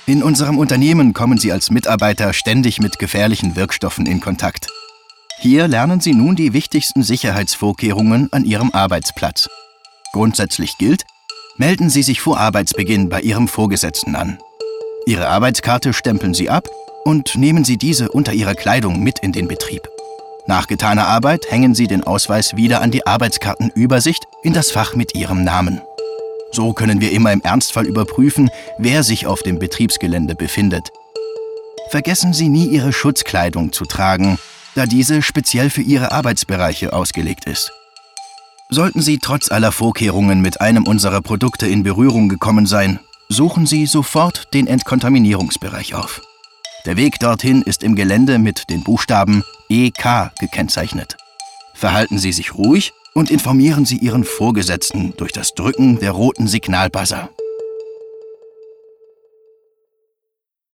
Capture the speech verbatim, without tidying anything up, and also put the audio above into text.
In unserem Unternehmen kommen Sie als Mitarbeiter ständig mit gefährlichen Wirkstoffen in Kontakt. Hier lernen Sie nun die wichtigsten Sicherheitsvorkehrungen an Ihrem Arbeitsplatz. Grundsätzlich gilt, melden Sie sich vor Arbeitsbeginn bei Ihrem Vorgesetzten an. Ihre Arbeitskarte stempeln Sie ab und nehmen Sie diese unter Ihrer Kleidung mit in den Betrieb. Nach getaner Arbeit hängen Sie den Ausweis wieder an die Arbeitskartenübersicht in das Fach mit Ihrem Namen. So können wir immer im Ernstfall überprüfen, wer sich auf dem Betriebsgelände befindet. Vergessen Sie nie, Ihre Schutzkleidung zu tragen, da diese speziell für Ihre Arbeitsbereiche ausgelegt ist. Sollten Sie trotz aller Vorkehrungen mit einem unserer Produkte in Berührung gekommen sein, suchen Sie sofort den Entkontaminierungsbereich auf. Der Weg dorthin ist im Gelände mit den Buchstaben E K gekennzeichnet. Verhalten Sie sich ruhig und informieren Sie Ihren Vorgesetzten durch das Drücken der roten Signalbuzzer.